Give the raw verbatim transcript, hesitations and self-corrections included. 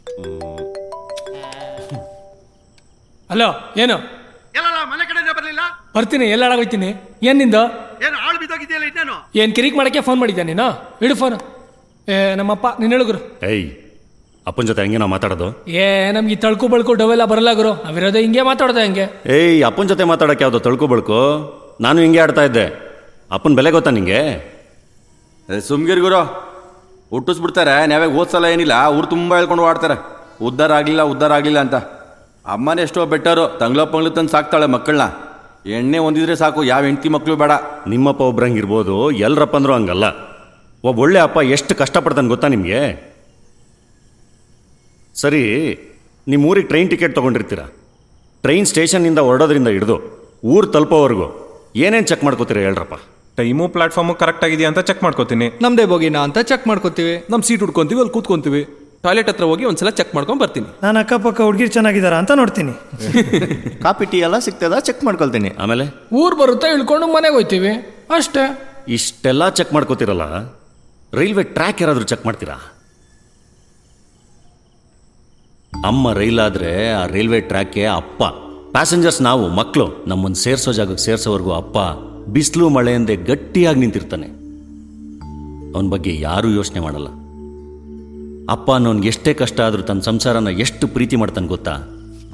Hello, ಏನು ಮನೆ ಕಡೆ ಬರಲಿಲ್ಲ? ಬರ್ತೀನಿ, ಎಲ್ಲ ಹೋಗ್ತೀನಿ. ಏನ್ ನಿಂದು? ಏನು ಆಳು ಬಿದ್ದೋಗಿದೆಯಲ್ಲ, ಇನ್ನೇನು? ಏನ್ ಕಿರಿಕ್ ಮಾಡಕ್ಕೆ ಫೋನ್ ಮಾಡಿದ್ದೆ ನೀನು? ಇಡು ಫೋನ್. ಏ ನಮ್ಮಪ್ಪ ನೀನು ಹೇಳುಗ್ರು. ಏಯ್, ಅಪ್ಪನ ಜೊತೆ ಹಂಗೆ ನಾವು ಮಾತಾಡೋದು? ಏ ನಮ್ಗೆ ತಳ್ಕು ಬಳ್ಕು ಡವೆಲ್ಲ ಬರಲ್ಲ ಗುರು, ನಾವಿರೋದು ಹಿಂಗೆ ಮಾತಾಡೋದು ಹಂಗೆ. ಏಯ್, ಅಪ್ಪನ ಜೊತೆ ಮಾತಾಡೋಕೆ ಯಾವ್ದು ತಳ್ಕು ಬಳ್ಕು? ನಾನು ಹಿಂಗೆ ಆಡ್ತಾ ಇದ್ದೆ. ಅಪ್ಪನ ಬೆಲೆ ಗೊತ್ತಾ ನಿಂಗೆ? ಸುಮ್ಗಿರ್ ಗುರು, ಹುಟ್ಟಿಸ್ಬಿಡ್ತಾರೆ. ನಾವ್ಯಾಗ ಓದ್ಸಲ ಏನಿಲ್ಲ, ಊರು ತುಂಬ ಹೇಳ್ಕೊಂಡು ಆಡ್ತಾರೆ ಉದ್ಧಾರ ಆಗಲಿಲ್ಲ ಉದ್ಧಾರ ಆಗಲಿಲ್ಲ ಅಂತ. ಅಮ್ಮನೇ ಎಷ್ಟೋ ಬೆಟ್ಟರು, ತಂಗ್ಳ ಪಂಗ್ಳು ತಂದು ಸಾಕ್ತಾಳೆ ಮಕ್ಕಳನ್ನ. ಎಣ್ಣೆ ಹೊಂದಿದ್ರೆ ಸಾಕು, ಯಾವ ಹೆಂಡತಿ ಮಕ್ಕಳು ಬೇಡ. ನಿಮ್ಮಪ್ಪ ಒಬ್ರಂಗಿರ್ಬೋದು, ಎಲ್ಲರಪ್ಪ ಅಂದ್ರೂ ಹಂಗಲ್ಲ. ಒಬ್ಬ ಒಳ್ಳೆ ಅಪ್ಪ ಎಷ್ಟು ಕಷ್ಟಪಡ್ತಾನೆ ಗೊತ್ತಾ ನಿಮಗೆ? ಸರಿ, ನಿಮ್ಮ ಊರಿಗೆ ಟ್ರೈನ್ ಟಿಕೆಟ್ ತೊಗೊಂಡಿರ್ತೀರ. ಟ್ರೈನ್ ಸ್ಟೇಷನ್ನಿಂದ ಹೊರಡೋದ್ರಿಂದ ಹಿಡಿದು ಊರು ತಲುಪೋವರೆಗೂ ಏನೇನು ಚೆಕ್ ಮಾಡ್ಕೋತೀರ ಹೇಳ್ರಪ್ಪ? ಟೈಮು ಪ್ಲಾಟ್ಫಾರ್ಮು ಕರೆಕ್ಟ್ ಆಗಿದೆಯಾ ಅಂತ ಚೆಕ್ ಮಾಡ್ಕೋತೀನಿ. ನಮ್ದೇ ಬೋಗಿನಾ ಅಂತ ಚೆಕ್ ಮಾಡ್ಕೋತೀವಿ. ನಮ್ಮ ಸೀಟ್ ಹುಡ್ಕೊಂತೀವಿ, ಅಲ್ಲಿ ಕೂತ್ಕೊಂತೀವಿ. ಟಾಯ್ಲೆಟ್ ಹತ್ರ ಹೋಗಿ ಒಂದ್ಸಲ ಚೆಕ್ ಮಾಡ್ಕೊಂಡು ಬರ್ತೀನಿ. ನಾನು ಅಕ್ಕಪಕ್ಕ ಹುಡುಗಿರು ಚೆನ್ನಾಗಿದ್ದಾರ ಅಂತ ನೋಡ್ತೀನಿ. ಕಾಪಿ ಟೀ ಎಲ್ಲ ಸಿಗ್ತದ ಚೆಕ್ ಮಾಡ್ಕೊಳ್ತೀನಿ. ಆಮೇಲೆ ಊರು ಬರುತ್ತೆ, ಇಳ್ಕೊಂಡು ಮನೆಗೆ ಹೋಗ್ತೀವಿ ಅಷ್ಟೇ. ಇಷ್ಟೆಲ್ಲ ಚೆಕ್ ಮಾಡ್ಕೋತೀರಲ್ಲ, ರೈಲ್ವೆ ಟ್ರ್ಯಾಕ್ ಯಾರಾದರೂ ಚೆಕ್ ಮಾಡ್ತೀರಾ? ಅಮ್ಮ ರೈಲಾದರೆ ಆ ರೈಲ್ವೆ ಟ್ರ್ಯಾಕ್ಗೆ ಅಪ್ಪ, ಪ್ಯಾಸೆಂಜರ್ಸ್ ನಾವು ಮಕ್ಕಳು. ನಮ್ಮನ್ನು ಸೇರಿಸೋ ಜಾಗಕ್ಕೆ ಸೇರಿಸೋವರೆಗೂ ಅಪ್ಪ ಬಿಸಿಲು ಮಳೆಯಂದೆ ಗಟ್ಟಿಯಾಗಿ ನಿಂತಿರ್ತಾನೆ. ಅವನ ಬಗ್ಗೆ ಯಾರೂ ಯೋಚನೆ ಮಾಡಲ್ಲ. ಅಪ್ಪ ಅನ್ನೋನ್ಗೆ ಎಷ್ಟೇ ಕಷ್ಟ ಆದರೂ ತನ್ನ ಸಂಸಾರನ ಎಷ್ಟು ಪ್ರೀತಿ ಮಾಡ್ತಾನೆ ಗೊತ್ತಾ?